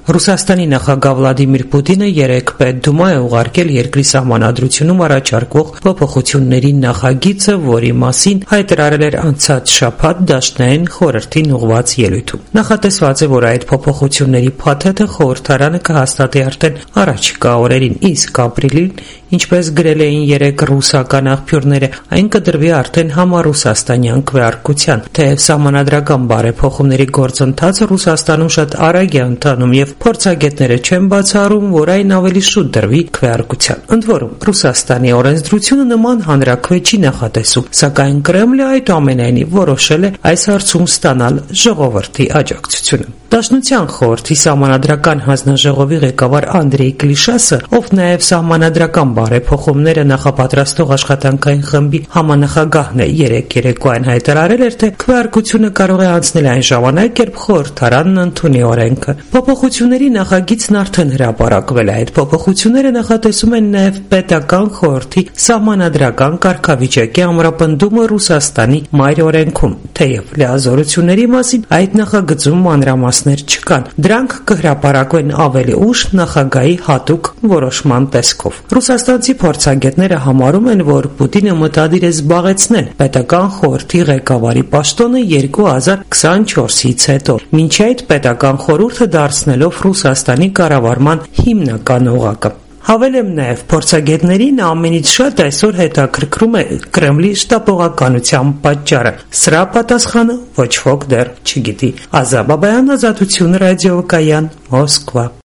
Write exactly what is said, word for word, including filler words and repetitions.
Ռուսաստանի նախագահ Վլադիմիր Պուտինը երեկ Պետդումա է ուղարկել երկրի սահմանադրությունում առաջարկվող փոփոխությունների նախագիծը, որի մասին հայտարարել էր անցած շաբաթ Դաշնային խորհրդին ուղղված ելույթում։ Նախատեսված է, որ այդ փոփոխությունների փաթեթը խորհրդարանը կհաստատի արդեն առաջիկա օրերին, իսկ ապրիլին, ինչպես գրել էին երեկ ռուսական աղբյուրները, այն կդրվի արդեն համառուսաստանյան քվեարկության։ Թեև սահմանադրական բարեփոխումների գործընթացը Ռուսաստանում շատ արագ է ընթանում եւ փորձագետները չեն բացառում, որ այն ավելի շուտ դրվի քվեարկության։ Ընդ որում, Ռուսաստանի օրենսդրությունը նման հանրաքվե չի նախատեսում, սակայն Կրեմլը այդուամենայնիվ որոշել է այս հարցում ստանալ ժողովրդի աջակցությունը։ Դաշնության խորհրդի սահմանադրական հանձնաժողովի ղեկավար Անդրեյ Կլիշասը, ով նաև սահմանադրական բարեփոխումները նախապատրաստող աշխատանքային խմբի համանախագահն է, երեկ երեկոյան հայտարարել էր, թե քվեարկությունը կարող է անցնել այն ժամանակ, երբ խորհրդարանն ընդունի օրենքը։ Փոփոխությունների նախագիծն արդեն հրապարակվել է։ Այդ փոփոխությունները նախատեսում են նաև պետական խորհրդի սահմանադրական կարգավիճակի ամրապնդումը Ռուսաստանի մայր օրենքում, թեև լիազորությունների մասին այդ նախագծում մանրամասներ չկան։ Դրանք կհրապարակվեն ավելի ուշ նախագահի հատուկ որոշման տեսքով։ Ռուսաստանցի փորձագետները համարում են, որ Պուտինը մտադիր է զբաղեցնել պետական խորհրդի ղեկավարի պաշտոնը երկու հազար քսանչորսից հետո, մինչ այդ պետական խորհուրդը դարձնելով Ռուսաստանի կառավարման հիմնական օղակը։ Հավելեմ նաև, փորձագետներին ամենից շատ այսօր հետաքրքրում է Կրեմլի շտապողականության պատճառը։ Սրա պատասխանը ոչ ոք դեռ չգիտի։ Ազա Բաբայան, Ազատություն ռադիոկայան, Մոսկվա։